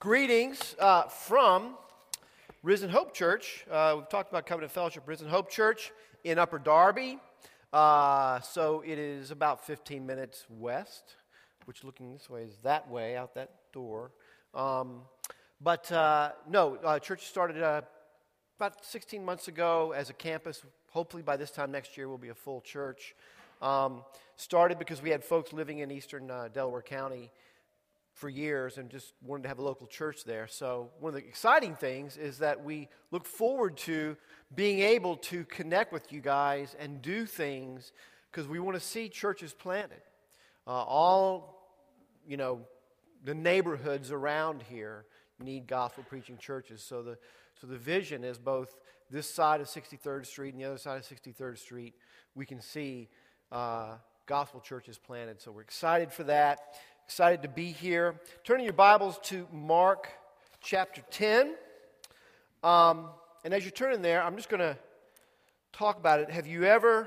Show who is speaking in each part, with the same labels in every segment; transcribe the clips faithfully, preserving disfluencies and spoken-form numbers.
Speaker 1: Greetings uh, from Risen Hope Church. Uh, we've talked about Covenant Fellowship, Risen Hope Church in Upper Darby. Uh, so it is about fifteen minutes west, which looking this way is that way, out that door. Um, but uh, no, uh, church started uh, about sixteen months ago as a campus. Hopefully by this time next year we'll be a full church. Um, started because we had folks living in eastern uh, Delaware County for years and just wanted to have a local church there. So one of the exciting things is that we look forward to being able to connect with you guys and do things because we want to see churches planted. Uh, all, you know, the neighborhoods around here need gospel preaching churches. So the so the vision is both this side of sixty-third Street and the other side of sixty-third Street, we can see uh, gospel churches planted. So we're excited for that. Excited to be here. Turning your Bibles to Mark chapter ten. Um, and as you're turning there, I'm just going to talk about it. Have you ever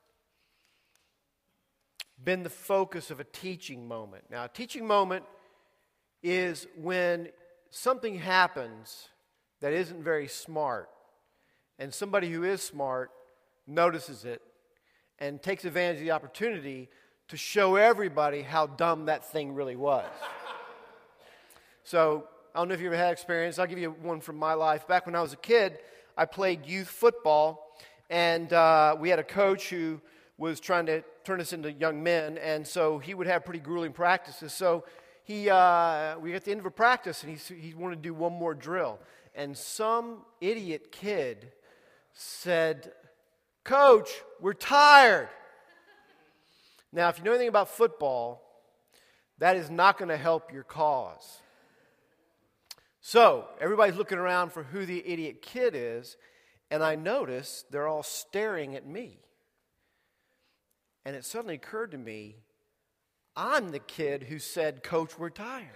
Speaker 1: been the focus of a teaching moment? Now, a teaching moment is when something happens that isn't very smart, and somebody who is smart notices it and takes advantage of the opportunity to show everybody how dumb that thing really was. So, I don't know if you ever had experience. I'll give you one from my life. Back when I was a kid, I played youth football, and uh, we had a coach who was trying to turn us into young men, and so he would have pretty grueling practices. So, he uh, we got to the end of a practice, and he, he wanted to do one more drill. And some idiot kid said, "Coach, we're tired." Now, if you know anything about football, that is not going to help your cause. So, everybody's looking around for who the idiot kid is, and I notice they're all staring at me. And it suddenly occurred to me, I'm the kid who said, "Coach, we're tired."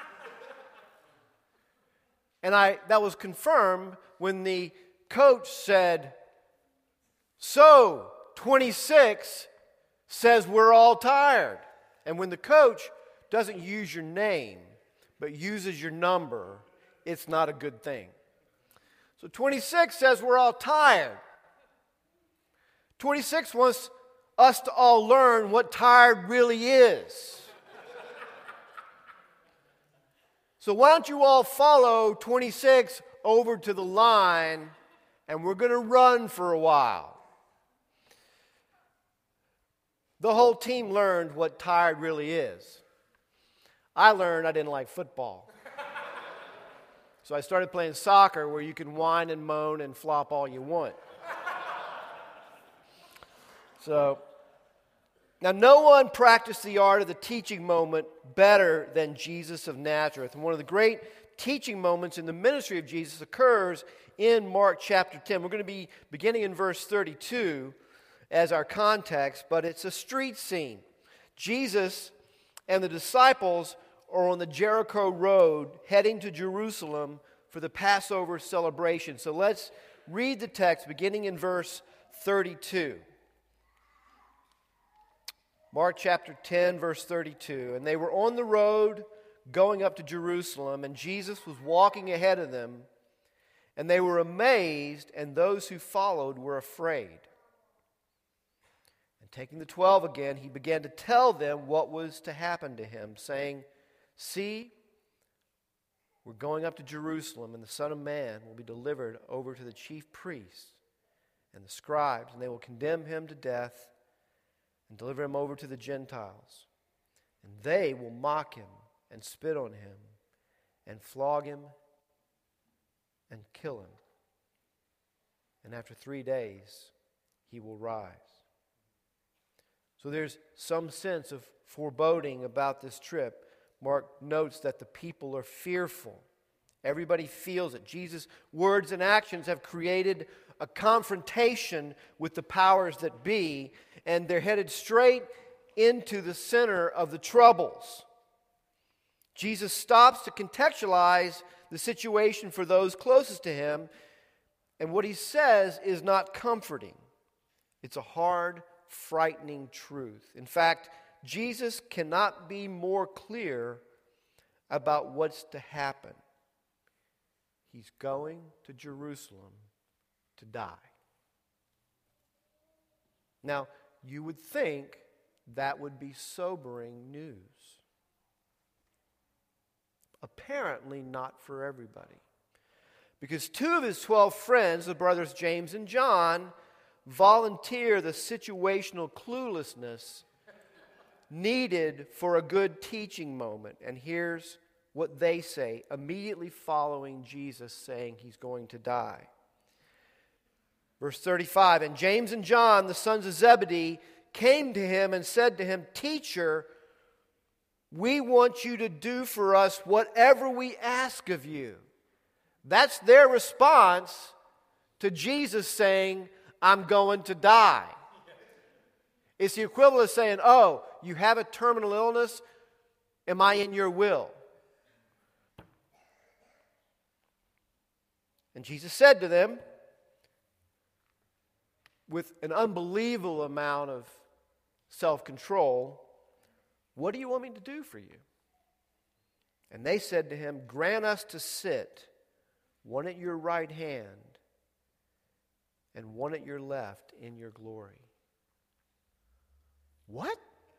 Speaker 1: And I that was confirmed when the coach said, "So, twenty-six says we're all tired." And when the coach doesn't use your name, but uses your number, it's not a good thing. So twenty-six says we're all tired. twenty-six wants us to all learn what tired really is. So why don't you all follow twenty-six over to the line, and we're going to run for a while. The whole team learned what tired really is. I learned I didn't like football. So I started playing soccer where you can whine and moan and flop all you want. So, now no one practiced the art of the teaching moment better than Jesus of Nazareth. And one of the great teaching moments in the ministry of Jesus occurs in Mark chapter ten. We're going to be beginning in verse thirty-two. As our context, but it's a street scene. Jesus and the disciples are on the Jericho road heading to Jerusalem for the Passover celebration. So let's read the text beginning in verse thirty-two. Mark chapter ten, verse thirty-two. And they were on the road going up to Jerusalem, and Jesus was walking ahead of them, and they were amazed, and those who followed were afraid. Taking the twelve again, he began to tell them what was to happen to him, saying, "See, we're going up to Jerusalem, and the Son of Man will be delivered over to the chief priests and the scribes, and they will condemn him to death and deliver him over to the Gentiles. And they will mock him and spit on him and flog him and kill him. And after three days, he will rise." So there's some sense of foreboding about this trip. Mark notes that the people are fearful. Everybody feels it. Jesus' words and actions have created a confrontation with the powers that be, and they're headed straight into the center of the troubles. Jesus stops to contextualize the situation for those closest to him, and what he says is not comforting. It's a hard frightening truth. In fact, Jesus cannot be more clear about what's to happen. He's going to Jerusalem to die. Now, you would think that would be sobering news. Apparently not for everybody. Because two of his twelve friends, the brothers James and John, volunteer the situational cluelessness needed for a good teaching moment. And here's what they say immediately following Jesus saying he's going to die. Verse thirty-five, and James and John, the sons of Zebedee, came to him and said to him, Teacher, we want you to do for us whatever we ask of you. That's their response to Jesus saying, I'm going to die. It's the equivalent of saying, oh, you have a terminal illness, am I in your will? And Jesus said to them, with an unbelievable amount of self-control, what do you want me to do for you? And they said to him, grant us to sit, one at your right hand and one at your left in your glory. What?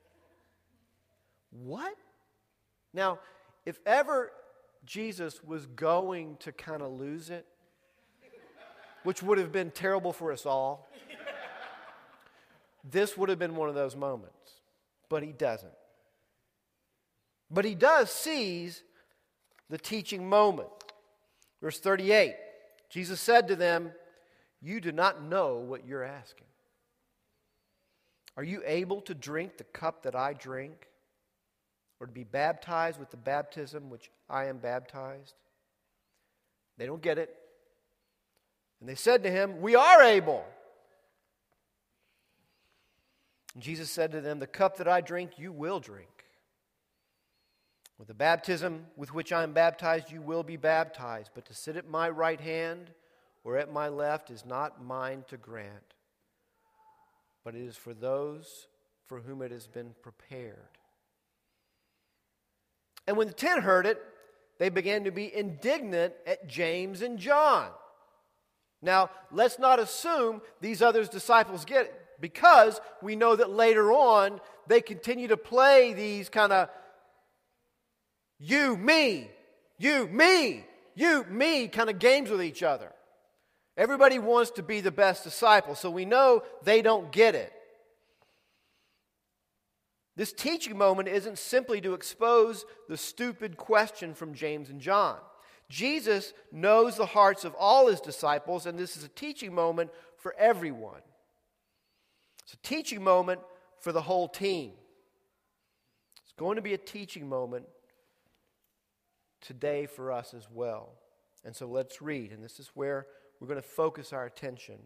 Speaker 1: What? Now, if ever Jesus was going to kind of lose it, which would have been terrible for us all, this would have been one of those moments. But he doesn't. But he does seize the teaching moment. Verse thirty-eight, Jesus said to them, you do not know what you're asking. Are you able to drink the cup that I drink, or to be baptized with the baptism which I am baptized? They don't get it. And they said to him, we are able. And Jesus said to them, the cup that I drink, you will drink. With the baptism with which I am baptized, you will be baptized. But to sit at my right hand or at my left is not mine to grant, but it is for those for whom it has been prepared. And when the ten heard it, they began to be indignant at James and John. Now, let's not assume these other disciples get it, because we know that later on they continue to play these kind of you, me, you, me, you, me kind of games with each other. Everybody wants to be the best disciple, so we know they don't get it. This teaching moment isn't simply to expose the stupid question from James and John. Jesus knows the hearts of all his disciples, and this is a teaching moment for everyone. It's a teaching moment for the whole team. It's going to be a teaching moment today for us as well. And so let's read, and this is where we're going to focus our attention.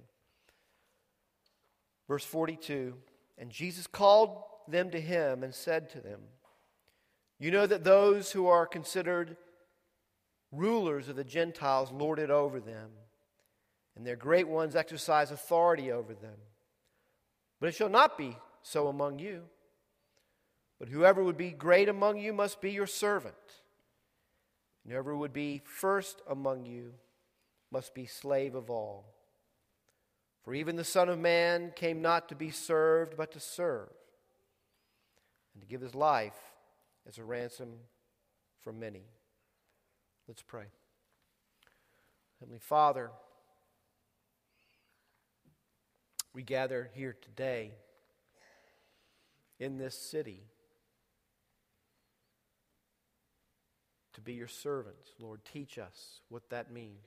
Speaker 1: Verse forty-two, and Jesus called them to him and said to them, you know that those who are considered rulers of the Gentiles lord it over them, and their great ones exercise authority over them. But it shall not be so among you. But whoever would be great among you must be your servant. And whoever would be first among you must be slave of all. For even the Son of Man came not to be served, but to serve, and to give his life as a ransom for many. Let's pray. Heavenly Father, we gather here today in this city to be your servants. Lord, teach us what that means.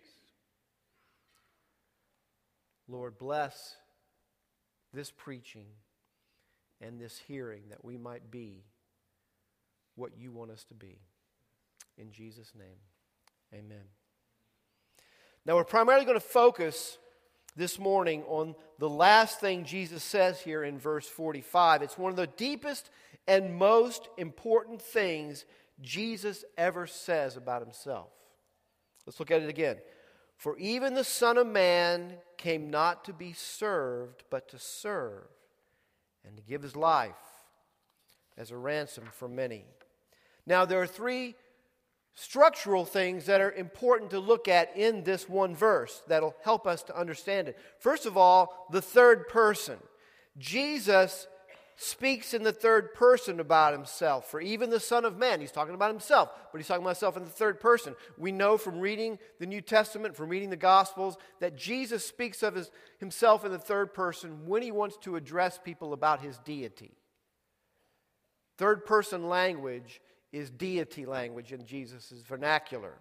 Speaker 1: Lord, bless this preaching and this hearing that we might be what you want us to be. In Jesus' name, amen. Now we're primarily going to focus this morning on the last thing Jesus says here in verse forty-five. It's one of the deepest and most important things Jesus ever says about himself. Let's look at it again. For even the Son of Man came not to be served, but to serve, and to give his life as a ransom for many. Now there are three structural things that are important to look at in this one verse that'll help us to understand it. First of all, the third person. Jesus speaks in the third person about himself. For even the Son of Man, he's talking about himself, but he's talking about himself in the third person. We know from reading the New Testament, from reading the Gospels, that Jesus speaks of his, himself in the third person when he wants to address people about his deity. Third person language is deity language in Jesus' vernacular.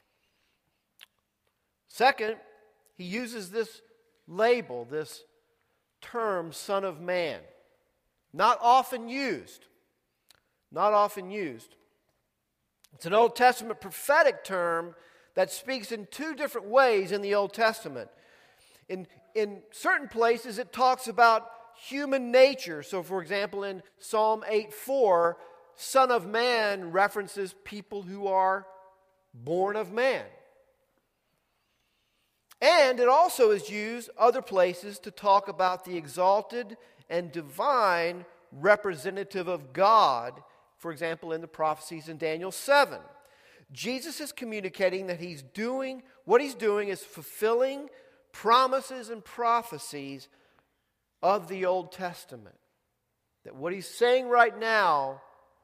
Speaker 1: Second, he uses this label, this term, Son of Man. Not often used. Not often used. It's an Old Testament prophetic term that speaks in two different ways in the Old Testament. In, in certain places, it talks about human nature. So, for example, in Psalm eight four, Son of Man references people who are born of man. And it also is used other places to talk about the exalted and divine representative of God, for example, in the prophecies in Daniel seven. Jesus is communicating that he's doing, what he's doing is fulfilling promises and prophecies of the Old Testament. That what he's saying right now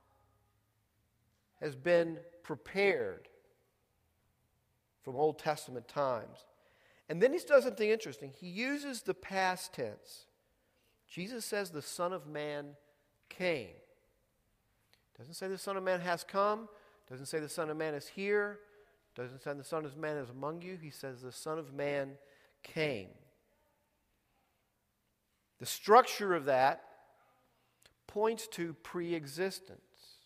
Speaker 1: has been prepared from Old Testament times. And then he does something interesting. He uses the past tense. Jesus says the Son of Man came. Doesn't say the Son of Man has come. Doesn't say the Son of Man is here. Doesn't say the Son of Man is among you. He says the Son of Man came. The structure of that points to pre-existence.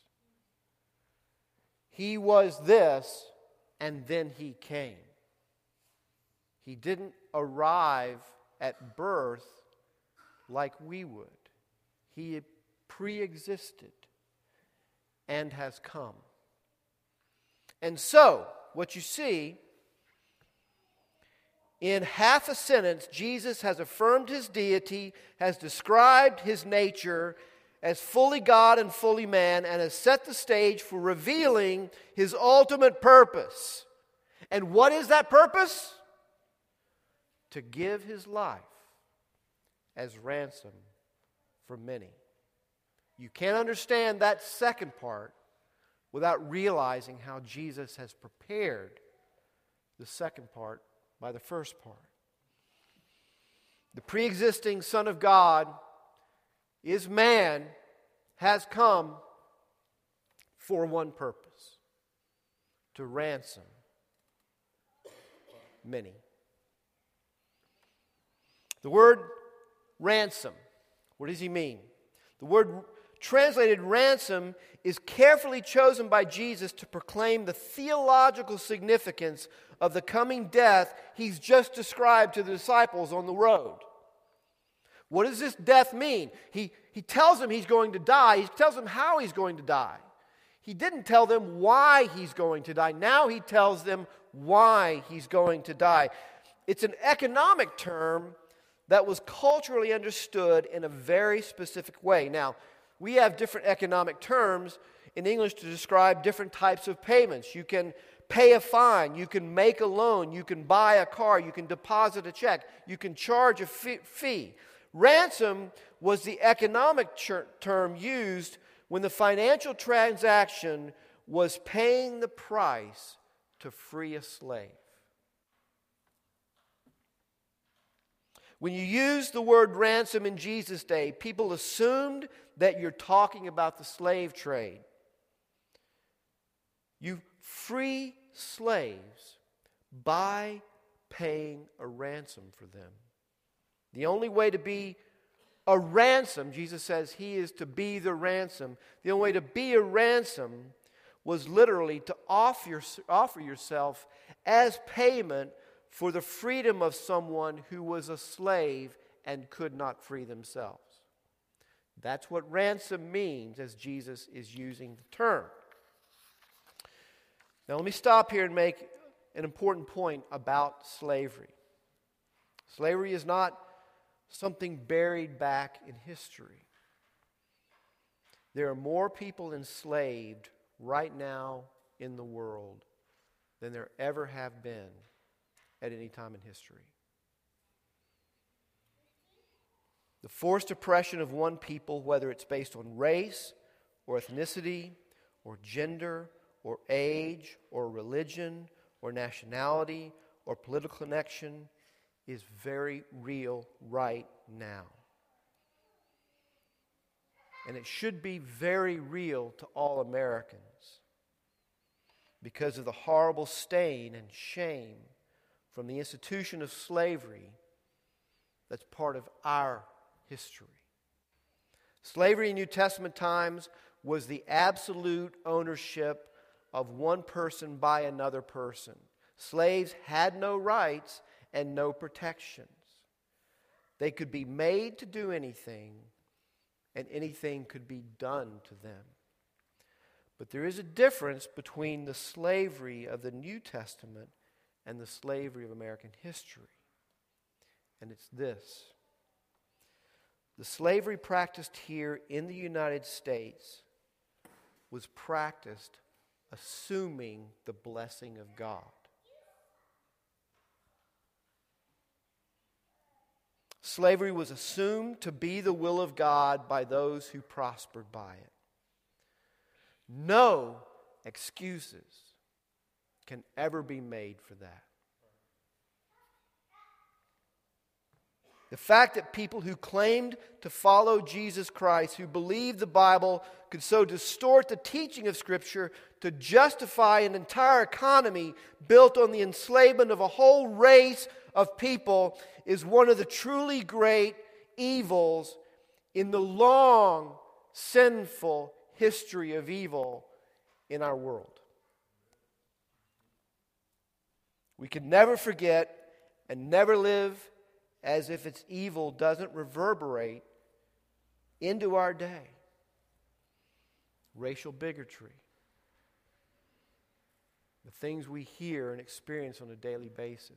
Speaker 1: He was this, and then he came. He didn't arrive at birth like we would. He pre-existed and has come. And so, what you see, in half a sentence, Jesus has affirmed his deity, has described his nature as fully God and fully man, and has set the stage for revealing his ultimate purpose. And what is that purpose? To give his life as ransom for many. You can't understand that second part without realizing how Jesus has prepared the second part by the first part. The pre-existing Son of God is man, has come for one purpose: to ransom many. The word ransom, what does he mean? The word translated ransom is carefully chosen by Jesus to proclaim the theological significance of the coming death he's just described to the disciples on the road. What does this death mean? He, he tells them he's going to die. He tells them how he's going to die. He didn't tell them why he's going to die. Now he tells them why he's going to die. It's an economic term that was culturally understood in a very specific way. Now, we have different economic terms in English to describe different types of payments. You can pay a fine, you can make a loan, you can buy a car, you can deposit a check, you can charge a fee. Ransom was the economic ch- term used when the financial transaction was paying the price to free a slave. When you use the word ransom in Jesus' day, people assumed that you're talking about the slave trade. You free slaves by paying a ransom for them. The only way to be a ransom, Jesus says he is to be the ransom. The only way to be a ransom was literally to offer, your, offer yourself as payment for the freedom of someone who was a slave and could not free themselves. That's what ransom means as Jesus is using the term. Now let me stop here and make an important point about slavery. Slavery is not something buried back in history. There are more people enslaved right now in the world than there ever have been at any time in history. The forced oppression of one people, whether it's based on race or ethnicity or gender or age or religion or nationality or political connection, is very real right now. And it should be very real to all Americans because of the horrible stain and shame from the institution of slavery that's part of our history. Slavery in New Testament times was the absolute ownership of one person by another person. Slaves had no rights and no protections. They could be made to do anything, and anything could be done to them. But there is a difference between the slavery of the New Testament and the slavery of American history. And it's this. The slavery practiced here in the United States was practiced assuming the blessing of God. Slavery was assumed to be the will of God by those who prospered by it. No excuses can ever be made for that. The fact that people who claimed to follow Jesus Christ, who believed the Bible, could so distort the teaching of Scripture to justify an entire economy built on the enslavement of a whole race of people is one of the truly great evils in the long, sinful history of evil in our world. We can never forget and never live as if its evil doesn't reverberate into our day. Racial bigotry. The things we hear and experience on a daily basis.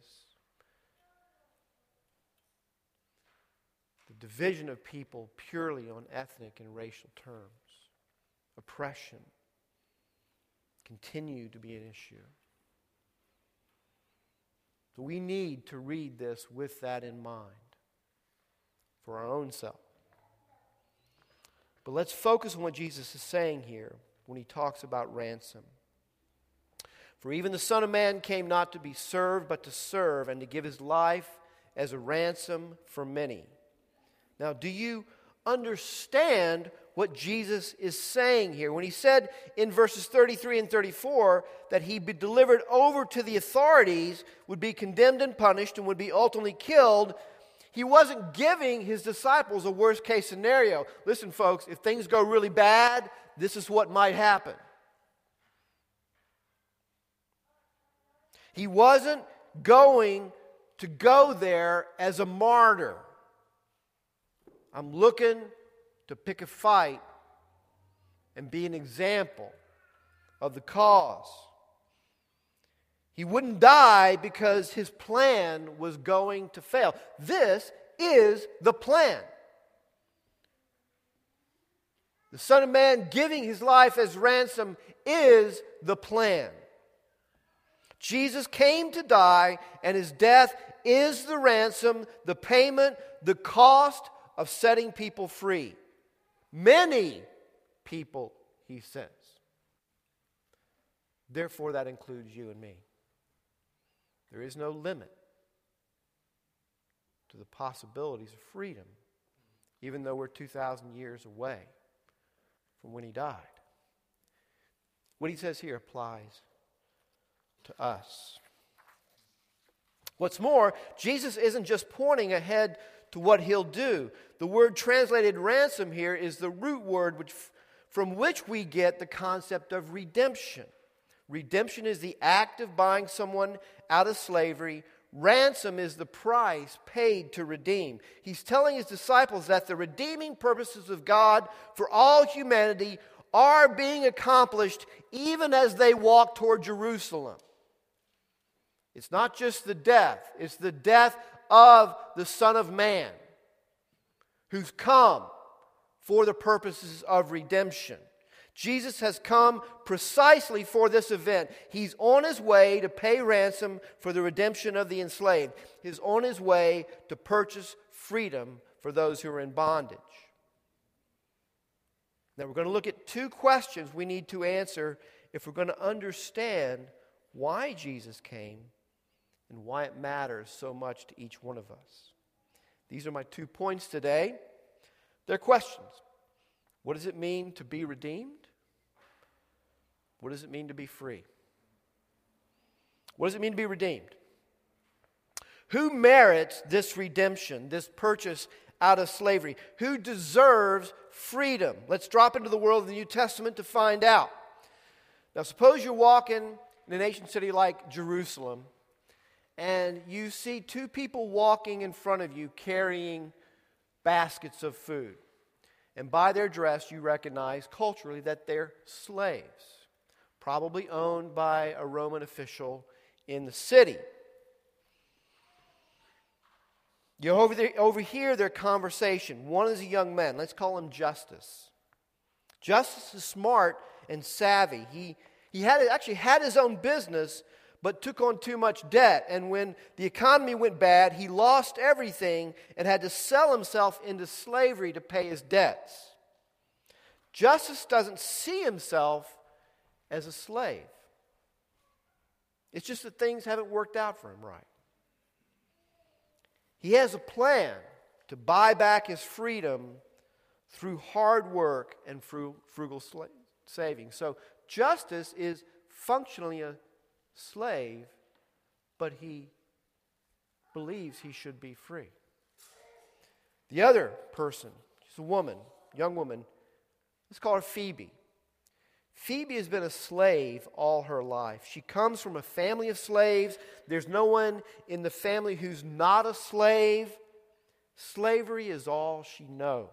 Speaker 1: The division of people purely on ethnic and racial terms. Oppression continue to be an issue. So we need to read this with that in mind for our own self. But let's focus on what Jesus is saying here when he talks about ransom. For even the Son of Man came not to be served, but to serve and to give his life as a ransom for many. Now, do you understand what Jesus is saying here? When he said in verses thirty-three and thirty-four that he'd be delivered over to the authorities, would be condemned and punished, and would be ultimately killed, he wasn't giving his disciples a worst case scenario. Listen, folks, if things go really bad, this is what might happen. He wasn't going to go there as a martyr. I'm looking to pick a fight and be an example of the cause. He wouldn't die because his plan was going to fail. This is the plan. The Son of Man giving his life as ransom is the plan. Jesus came to die, and his death is the ransom, the payment, the cost of setting people free. Many people, he says. Therefore, that includes you and me. There is no limit to the possibilities of freedom, even though we're two thousand years away from when he died. What he says here applies to us. What's more, Jesus isn't just pointing ahead to what he'll do. The word translated ransom here is the root word which, from which we get the concept of redemption. Redemption is the act of buying someone out of slavery. Ransom is the price paid to redeem. He's telling his disciples that the redeeming purposes of God for all humanity are being accomplished even as they walk toward Jerusalem. It's not just the death, it's the death of the Son of Man who's come for the purposes of redemption. Jesus has come precisely for this event. He's on his way to pay ransom for the redemption of the enslaved. He's on his way to purchase freedom for those who are in bondage. Now we're going to look at two questions we need to answer if we're going to understand why Jesus came and why it matters so much to each one of us. These are my two points today. They're questions. What does it mean to be redeemed? What does it mean to be free? What does it mean to be redeemed? Who merits this redemption, this purchase out of slavery? Who deserves freedom? Let's drop into the world of the New Testament to find out. Now, suppose you're walking in an ancient city like Jerusalem, and you see two people walking in front of you carrying baskets of food. And by their dress, you recognize culturally that they're slaves, probably owned by a Roman official in the city. You over there, overhear their conversation. One is a young man. Let's call him Justus. Justus is smart and savvy. He, he had actually had his own business, but took on too much debt. And when the economy went bad, he lost everything and had to sell himself into slavery to pay his debts. Justus doesn't see himself as a slave. It's just that things haven't worked out for him right. He has a plan to buy back his freedom through hard work and frugal saving. So Justus is functionally a slave, but he believes he should be free. The other person, she's a woman, young woman, let's call her Phoebe. Phoebe has been a slave all her life. She comes from a family of slaves. There's no one in the family who's not a slave. Slavery is all she knows.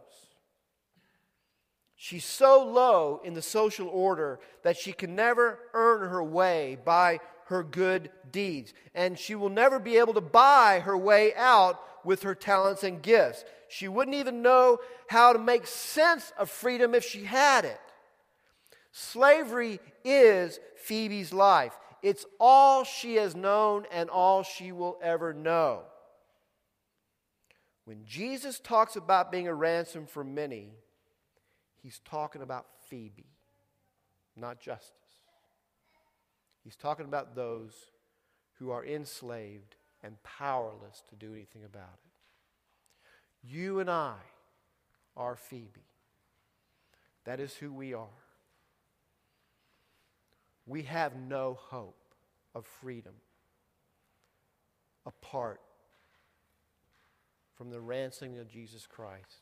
Speaker 1: She's so low in the social order that she can never earn her way by her good deeds. And she will never be able to buy her way out with her talents and gifts. She wouldn't even know how to make sense of freedom if she had it. Slavery is Phoebe's life. It's all she has known and all she will ever know. When Jesus talks about being a ransom for many, he's talking about Phoebe, not Justus. He's talking about those who are enslaved and powerless to do anything about it. You and I are Phoebe. That is who we are. We have no hope of freedom apart from the ransoming of Jesus Christ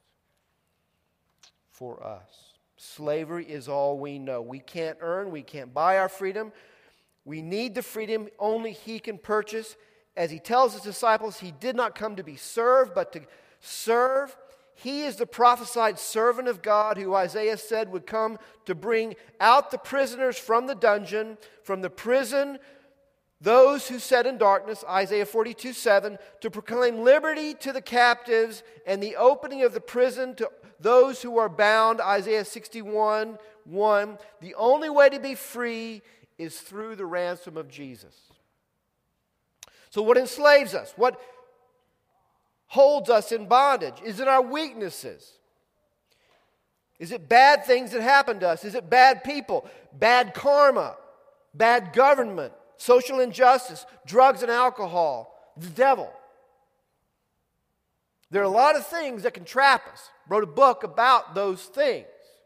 Speaker 1: for us. Slavery is all we know. We can't earn, we can't buy our freedom. We need the freedom only He can purchase. As He tells His disciples, He did not come to be served, but to serve. He is the prophesied servant of God who Isaiah said would come to bring out the prisoners from the dungeon, from the prison, those who sat in darkness, Isaiah forty-two seven, to proclaim liberty to the captives and the opening of the prison to those who are bound, Isaiah sixty-one one. The only way to be free is through the ransom of Jesus. So what enslaves us? What holds us in bondage? Is it our weaknesses? Is it bad things that happen to us? Is it bad people, bad karma, bad government, social injustice, drugs and alcohol, the devil? There are a lot of things that can trap us. Wrote a book about those things.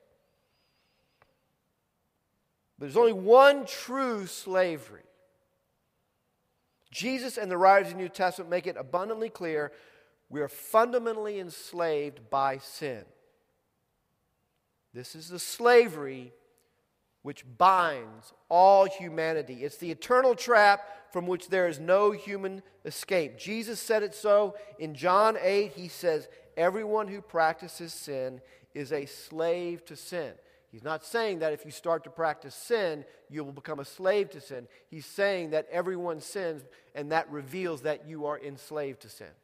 Speaker 1: But there's only one true slavery. Jesus and the writers of the New Testament make it abundantly clear we are fundamentally enslaved by sin. This is the slavery which binds all humanity. It's the eternal trap from which there is no human escape. Jesus said it so in John eight. He says, everyone who practices sin is a slave to sin. He's not saying that if you start to practice sin, you will become a slave to sin. He's saying that everyone sins, and that reveals that you are enslaved to sin.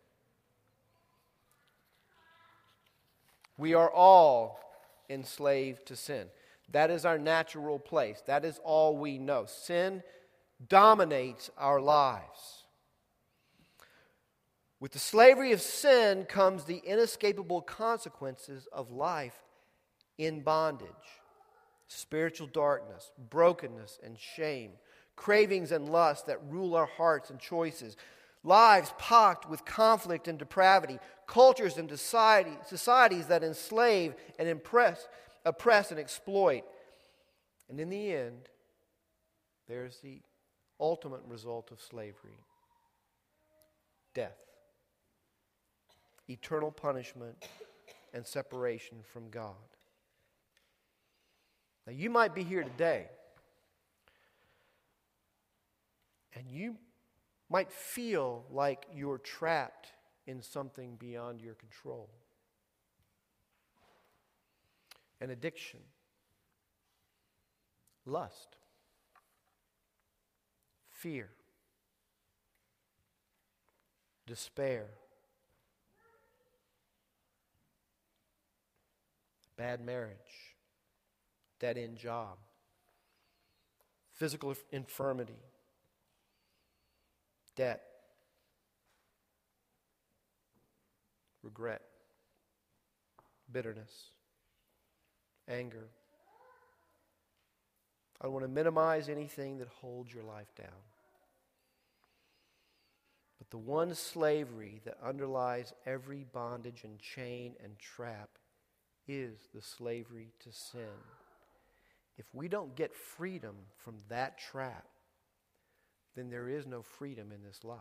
Speaker 1: We are all enslaved to sin. That is our natural place. That is all we know. Sin dominates our lives. With the slavery of sin comes the inescapable consequences of life in bondage. Spiritual darkness, brokenness and shame, cravings and lust that rule our hearts and choices, lives pocked with conflict and depravity, cultures and society, societies that enslave and impress, oppress and exploit. And in the end, there's the ultimate result of slavery: death, eternal punishment, and separation from God. Now, you might be here today, and you might feel like you're trapped in something beyond your control. An addiction, lust, fear, despair, bad marriage, dead-end job, physical infirmity, debt, regret, bitterness, anger. I don't want to minimize anything that holds your life down. But the one slavery that underlies every bondage and chain and trap is the slavery to sin. If we don't get freedom from that trap, then there is no freedom in this life.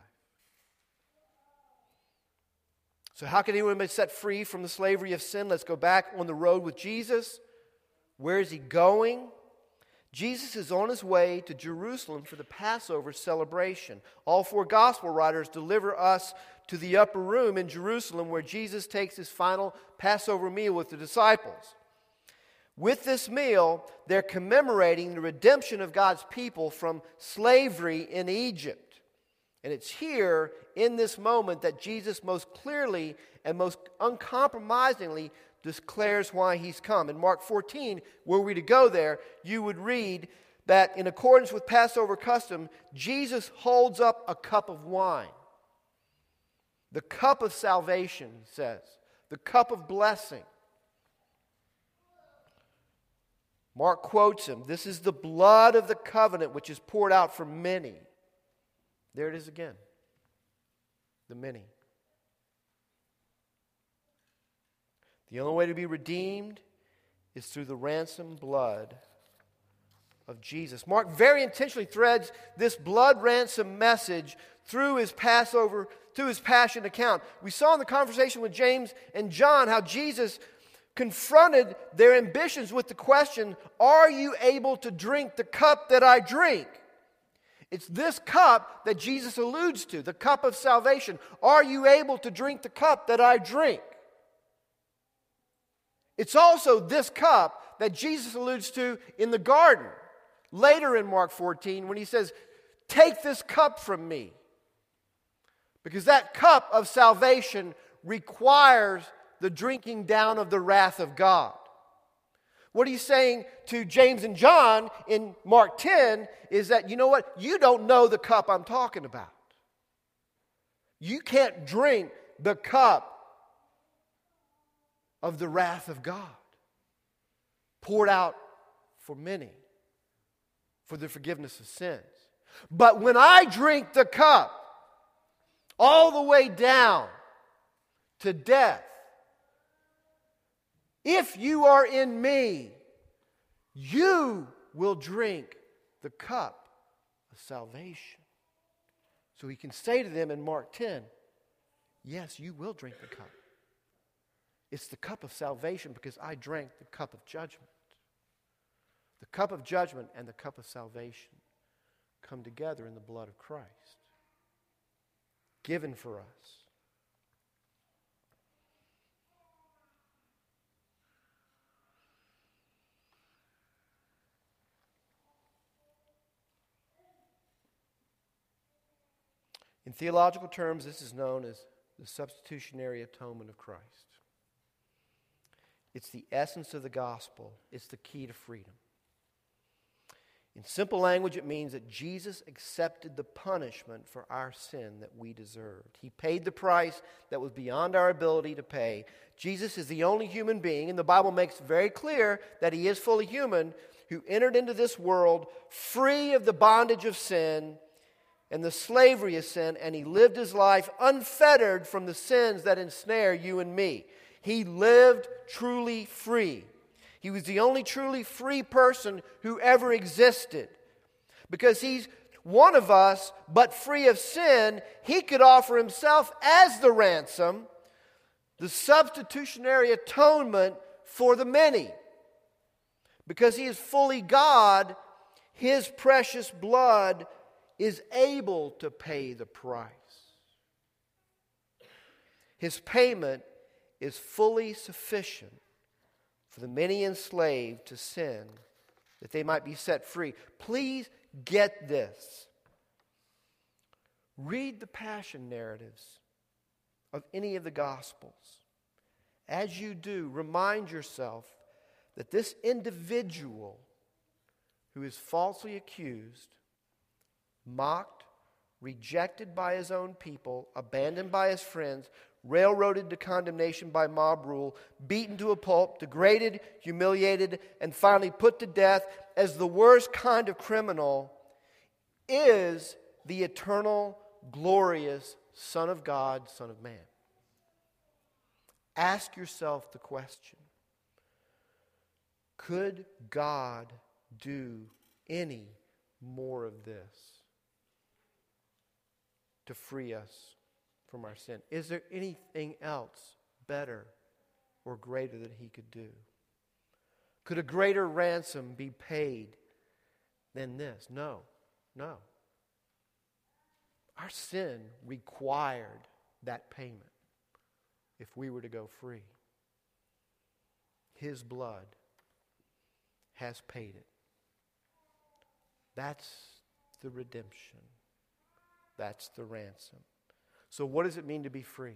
Speaker 1: So how can anyone be set free from the slavery of sin? Let's go back on the road with Jesus. Where is he going? Jesus is on his way to Jerusalem for the Passover celebration. All four gospel writers deliver us to the upper room in Jerusalem where Jesus takes his final Passover meal with the disciples. With this meal, they're commemorating the redemption of God's people from slavery in Egypt. And it's here, in this moment, that Jesus most clearly and most uncompromisingly declares why he's come. In Mark fourteen, were we to go there, you would read that in accordance with Passover custom, Jesus holds up a cup of wine. The cup of salvation, he says. The cup of blessing. Mark quotes him, "This is the blood of the covenant which is poured out for many." There it is again. The many. The only way to be redeemed is through the ransom blood of Jesus. Mark very intentionally threads this blood ransom message through his Passover, through his Passion account. We saw in the conversation with James and John how Jesus confronted their ambitions with the question, are you able to drink the cup that I drink? It's this cup that Jesus alludes to, the cup of salvation. Are you able to drink the cup that I drink? It's also this cup that Jesus alludes to in the garden, later in Mark fourteen, when he says, take this cup from me. Because that cup of salvation requires the drinking down of the wrath of God. What he's saying to James and John in Mark ten is that, you know what? You don't know the cup I'm talking about. You can't drink the cup of the wrath of God, poured out for many, for the forgiveness of sins. But when I drink the cup, all the way down to death, if you are in me, you will drink the cup of salvation. So he can say to them in Mark ten, yes, you will drink the cup. It's the cup of salvation because I drank the cup of judgment. The cup of judgment and the cup of salvation come together in the blood of Christ, given for us. In theological terms, this is known as the substitutionary atonement of Christ. It's the essence of the gospel. It's the key to freedom. In simple language, it means that Jesus accepted the punishment for our sin that we deserved. He paid the price that was beyond our ability to pay. Jesus is the only human being, and the Bible makes very clear that He is fully human, who entered into this world free of the bondage of sin and the slavery of sin, and He lived His life unfettered from the sins that ensnare you and me. He lived truly free. He was the only truly free person who ever existed. Because He's one of us, but free of sin, He could offer Himself as the ransom, the substitutionary atonement for the many. Because He is fully God, His precious blood is able to pay the price. His payment is fully sufficient for the many enslaved to sin, that they might be set free. Please get this. Read the passion narratives of any of the Gospels. As you do, remind yourself that this individual who is falsely accused, mocked, rejected by his own people, abandoned by his friends, railroaded to condemnation by mob rule, beaten to a pulp, degraded, humiliated, and finally put to death as the worst kind of criminal, is the eternal, glorious Son of God, Son of Man. Ask yourself the question, could God do any more of this to free us from our sin? Is there anything else better or greater that He could do? Could a greater ransom be paid than this? No, no. Our sin required that payment if we were to go free. His blood has paid it. That's the redemption. That's the ransom. So what does it mean to be free?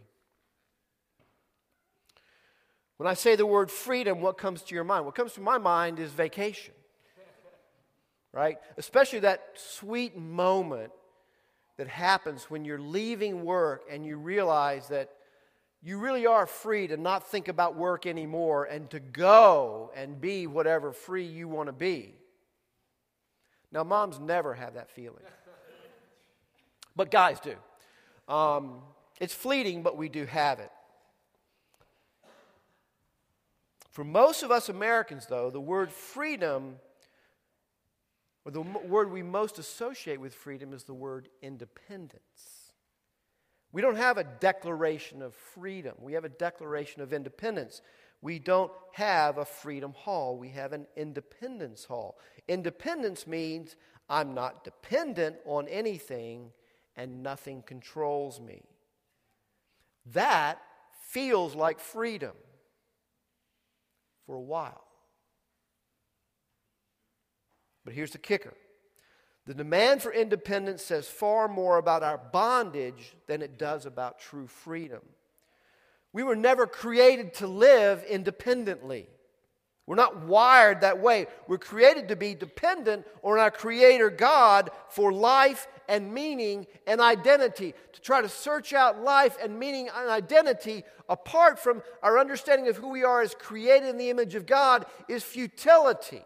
Speaker 1: When I say the word freedom, what comes to your mind? What comes to my mind is vacation. Right? Especially that sweet moment that happens when you're leaving work and you realize that you really are free to not think about work anymore and to go and be whatever free you want to be. Now, moms never have that feeling. But guys do. Um, it's fleeting, but we do have it. For most of us Americans, though, the word freedom, or the m- word we most associate with freedom, is the word independence. We don't have a declaration of freedom. We have a declaration of independence. We don't have a freedom hall. We have an independence hall. Independence means I'm not dependent on anything and nothing controls me. That feels like freedom for a while. But here's the kicker. The demand for independence says far more about our bondage than it does about true freedom. We were never created to live independently. We're not wired that way. We're created to be dependent on our Creator God for life and meaning and identity. To try to search out life and meaning and identity apart from our understanding of who we are as created in the image of God is futility.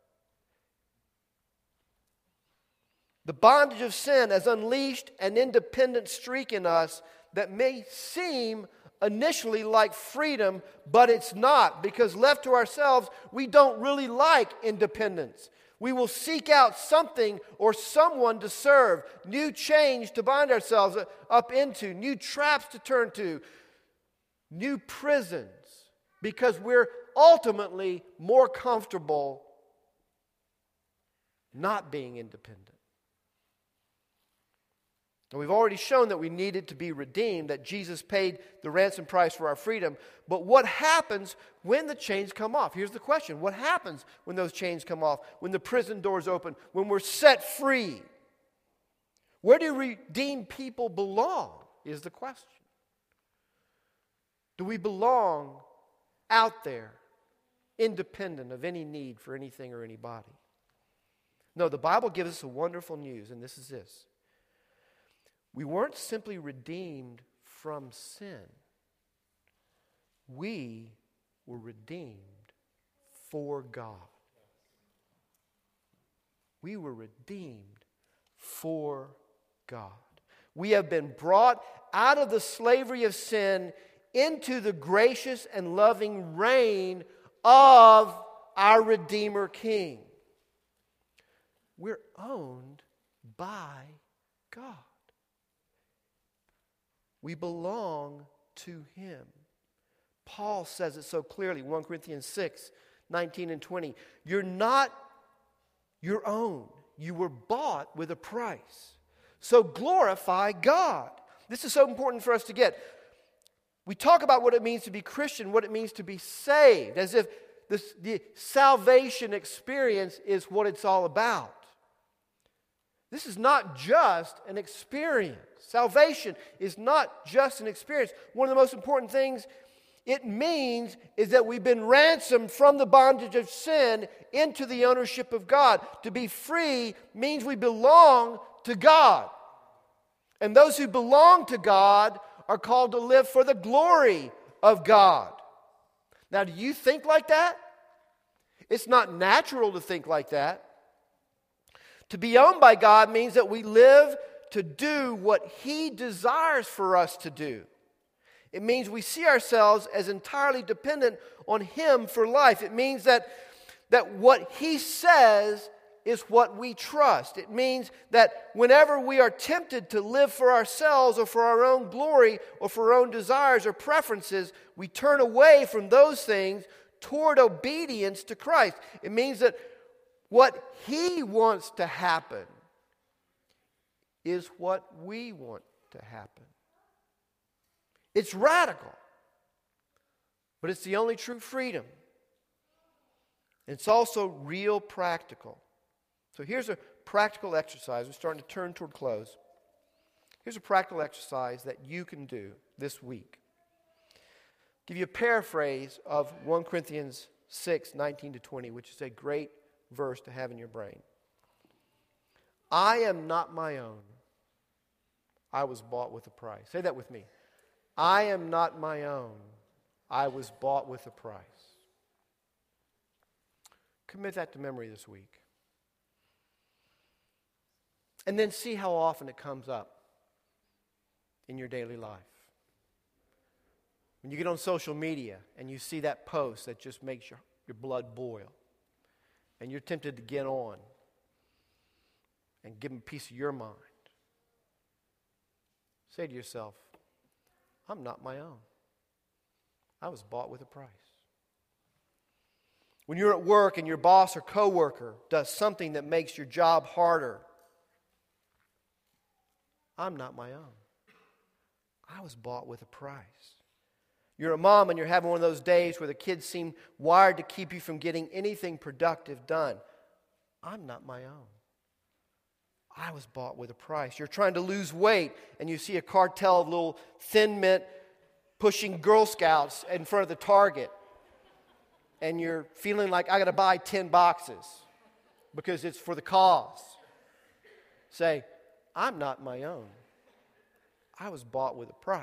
Speaker 1: The bondage of sin has unleashed an independent streak in us that may seem initially like freedom, but it's not, because left to ourselves, we don't really like independence. We will seek out something or someone to serve, new chains to bind ourselves up into, new traps to turn to, new prisons, because we're ultimately more comfortable not being independent. And we've already shown that we needed to be redeemed, that Jesus paid the ransom price for our freedom. But what happens when the chains come off? Here's the question. What happens when those chains come off? When the prison doors open? When we're set free? Where do redeemed people belong is the question. Do we belong out there independent of any need for anything or anybody. No, the Bible gives us a wonderful news, and this is this. We weren't simply redeemed from sin. We were redeemed for God. We were redeemed for God. We have been brought out of the slavery of sin into the gracious and loving reign of our Redeemer King. We're owned by God. We belong to Him. Paul says it so clearly, First Corinthians six, nineteen and twenty. You're not your own. You were bought with a price. So glorify God. This is so important for us to get. We talk about what it means to be Christian, what it means to be saved, as if this, the salvation experience is what it's all about. This is not just an experience. Salvation is not just an experience. One of the most important things it means is that we've been ransomed from the bondage of sin into the ownership of God. To be free means we belong to God. And those who belong to God are called to live for the glory of God. Now, do you think like that? It's not natural to think like that. To be owned by God means that we live to do what He desires for us to do. It means we see ourselves as entirely dependent on Him for life. It means that, that what He says is what we trust. It means that whenever we are tempted to live for ourselves or for our own glory or for our own desires or preferences, we turn away from those things toward obedience to Christ. It means that what He wants to happen is what we want to happen. It's radical, but it's the only true freedom. It's also real practical. So here's a practical exercise. We're starting to turn toward close. Here's a practical exercise that you can do this week. I'll give you a paraphrase of First Corinthians six, nineteen to twenty, which is a great verse to have in your brain. I am not my own. I was bought with a price. Say that with me. I am not my own. I was bought with a price. Commit that to memory this week. And then see how often it comes up in your daily life. When you get on social media and you see that post that just makes your, your blood boil, and you're tempted to get on and give them a piece of your mind, say to yourself, I'm not my own. I was bought with a price. When you're at work and your boss or coworker does something that makes your job harder, I'm not my own. I was bought with a price. You're a mom and you're having one of those days where the kids seem wired to keep you from getting anything productive done. I'm not my own. I was bought with a price. You're trying to lose weight and you see a cartel of little Thin Mint pushing Girl Scouts in front of the Target. And you're feeling like, I got to buy ten boxes because it's for the cause. Say, I'm not my own. I was bought with a price.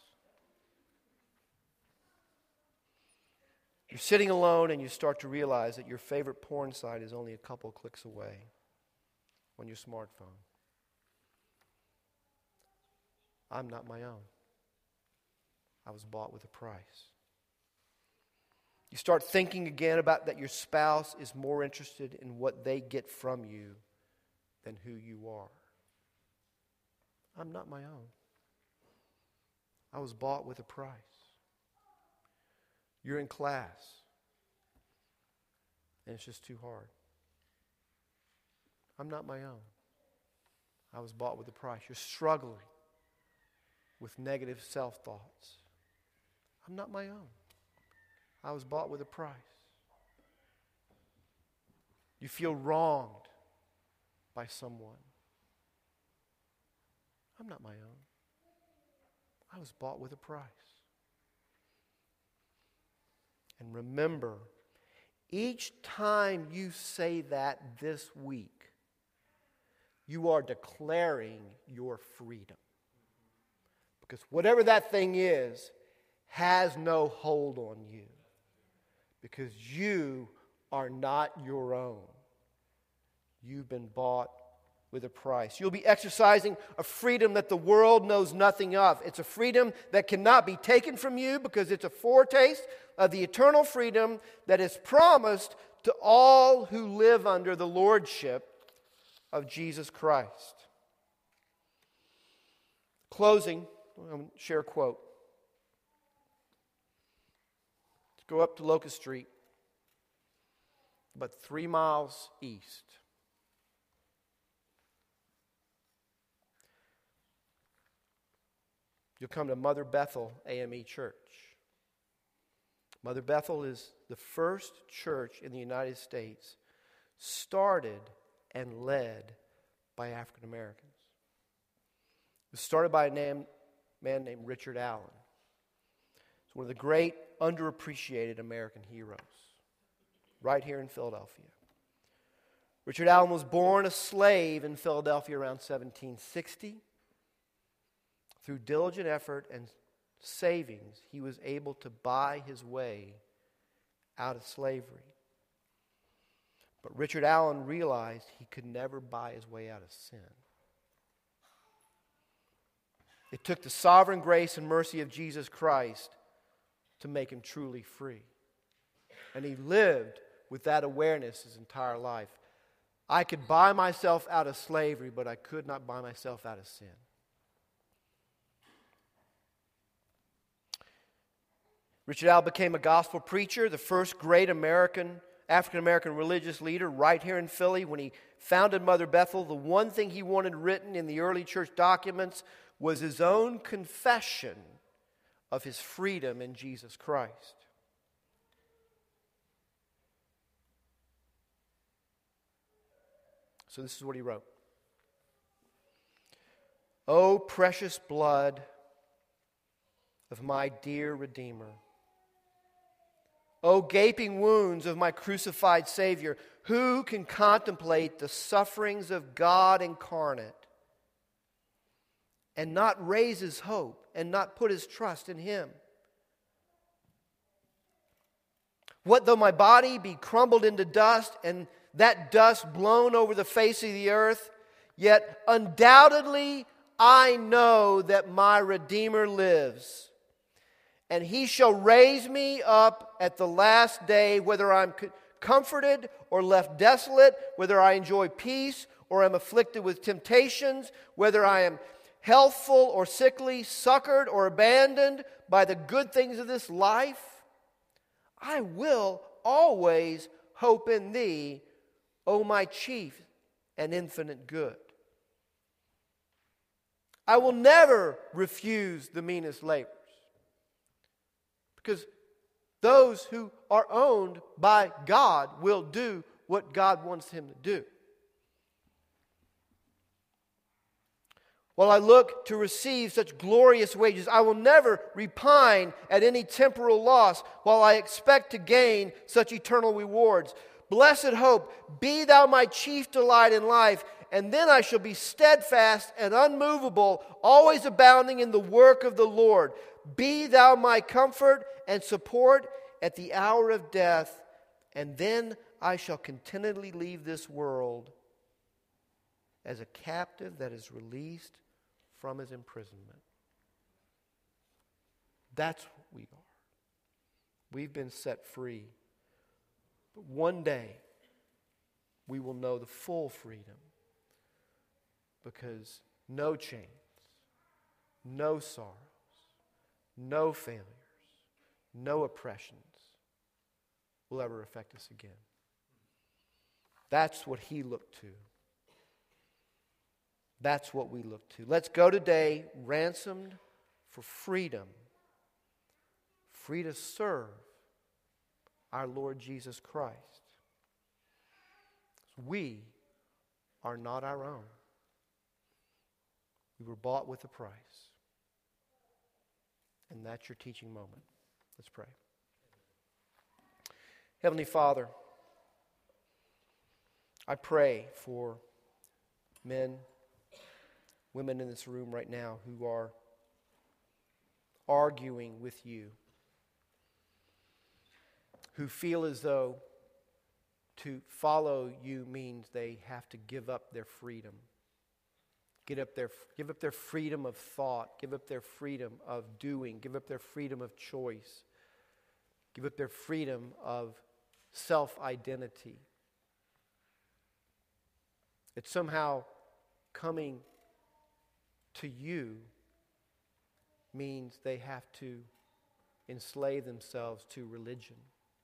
Speaker 1: You're sitting alone and you start to realize that your favorite porn site is only a couple clicks away on your smartphone. I'm not my own. I was bought with a price. You start thinking again about that your spouse is more interested in what they get from you than who you are. I'm not my own. I was bought with a price. You're in class, and it's just too hard. I'm not my own. I was bought with a price. You're struggling with negative self-thoughts. I'm not my own. I was bought with a price. You feel wronged by someone. I'm not my own. I was bought with a price. And remember, Each time you say that this week, you are declaring your freedom. Because whatever that thing is, has no hold on you. Because you are not your own. You've been bought with a price. You'll be exercising a freedom that the world knows nothing of. It's a freedom that cannot be taken from you because it's a foretaste of the eternal freedom that is promised to all who live under the lordship of Jesus Christ. Closing, I'm going to share a quote. Let's go up to Locust Street, about three miles east. You'll come to Mother Bethel A M E Church. Mother Bethel is the first church in the United States started and led by African Americans. It was started by a name, man named Richard Allen. He's one of the great underappreciated American heroes, right here in Philadelphia. Richard Allen was born a slave in Philadelphia around seventeen sixty. Through diligent effort and savings, he was able to buy his way out of slavery. But Richard Allen realized he could never buy his way out of sin. It took the sovereign grace and mercy of Jesus Christ to make him truly free. And he lived with that awareness his entire life. I could buy myself out of slavery, but I could not buy myself out of sin. Richard Allen became a gospel preacher, the first great American, African-American religious leader right here in Philly. When he founded Mother Bethel, the one thing he wanted written in the early church documents was his own confession of his freedom in Jesus Christ. So this is what he wrote. "O precious blood of my dear Redeemer, O gaping wounds of my crucified Savior, who can contemplate the sufferings of God incarnate and not raise his hope and not put his trust in him? What though my body be crumbled into dust and that dust blown over the face of the earth, yet undoubtedly I know that my Redeemer lives. And he shall raise me up at the last day, whether I'm comforted or left desolate, whether I enjoy peace or am afflicted with temptations, whether I am healthful or sickly, succored or abandoned by the good things of this life. I will always hope in thee, O my chief and infinite good. I will never refuse the meanest labors. Because those who are owned by God will do what God wants him to do. While I look to receive such glorious wages, I will never repine at any temporal loss while I expect to gain such eternal rewards. Blessed hope, be thou my chief delight in life, and then I shall be steadfast and unmovable, always abounding in the work of the Lord. Be thou my comfort and support at the hour of death, and then I shall contentedly leave this world as a captive that is released from his imprisonment." That's what we are. We've been set free. But one day, we will know the full freedom, because no chains, no sorrows, no failures, no oppressions will ever affect us again. That's what he looked to. That's what we look to. Let's go today ransomed for freedom, free to serve our Lord Jesus Christ. We are not our own. We were bought with a price. And that's your teaching moment. Let's pray. Heavenly Father, I pray for men, women in this room right now who are arguing with you, who feel as though to follow you means they have to give up their freedom. Give up their, give up their freedom of thought, give up their freedom of doing, give up their freedom of choice, give up their freedom of self-identity. That somehow coming to you means they have to enslave themselves to religion.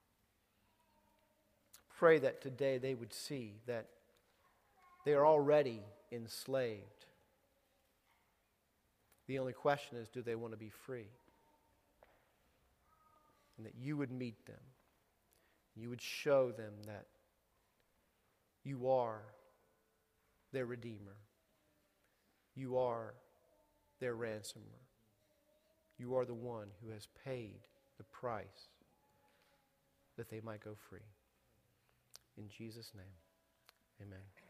Speaker 1: Pray that today they would see that they are already enslaved. The only question is, do they want to be free? And that you would meet them. You would show them that you are their Redeemer. You are their ransomer. You are the one who has paid the price that they might go free. In Jesus' name, amen.